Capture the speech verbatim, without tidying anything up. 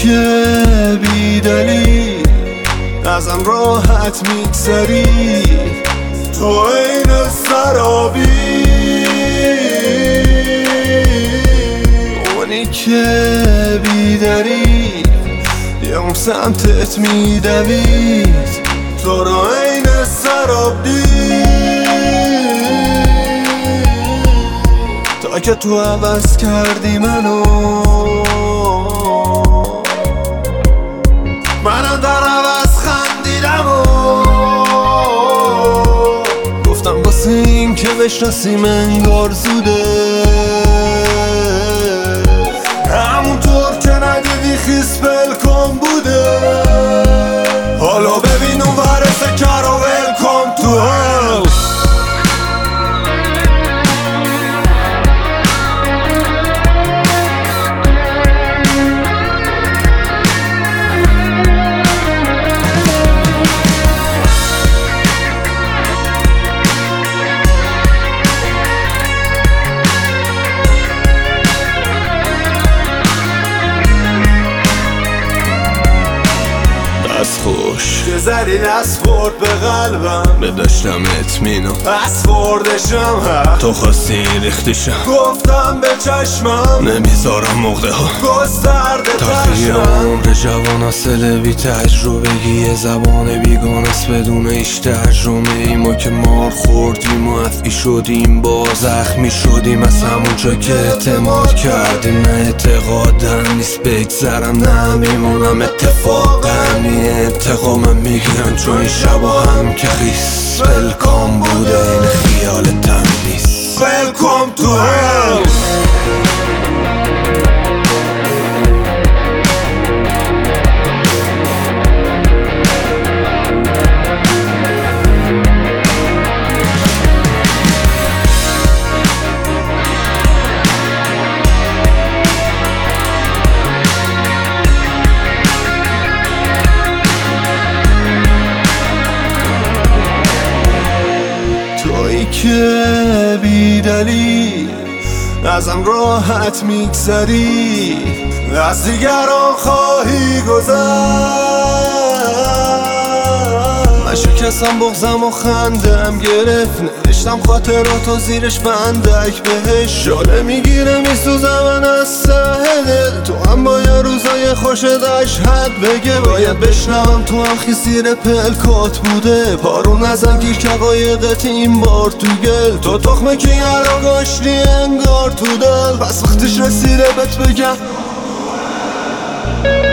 که بی دلیل ازم راحت میگذری، تو این سرابی، اونی که بی دلیل یه اون سمتت میدوید، تو را این سراب دید، تا که تو عوض کردی منو، منم در عوض خندیدم و گفتم واسه این که بشناسیم انگار زوده، همونطور که ندیدی خیس بلکن بوده، حالا ببین اون ورسه کر و ولکن تو هل. خوش که زدی دست برد به قلبم، بداشتم اطمینان از خوردشم، تو خواستی ریختیشم، گفتم به چشمم نمیذارم مغده ها گسترده تخشم، عمر جوان اصله بی تجربگی، یه زبان بیگانست بدون ایش ترجمه ای، ما که مار خوردیم و افعی شدیم، با زخمی شدیم از همون جا که اعتماد کردیم، نه اعتقادم نیست بگذرم، نه میمونم اتفاقم نیه انتقامم میگیرم، چون این شبا هم که خیس ولکام بوده، این خیالتم نیست ولکام تو هل. تویی که بی دلیل ازم راحت میگذری، از دیگران خواهی گذشت، من شکستم بغزم و خندم گرفت، نوشتم خاطراتو زیرش بندک بهش، شاله میگیره میسوزم من از ته دل، تو هم با یه روزای خوش دشت بگه، باید بشنوم تو هم خیسیر پلکات بوده، پارون نزن گیر که قایقت این بار تو گل، تو تخمه که یرا گاشتی انگار تو دل، پس وقتش رسیده بهت بگم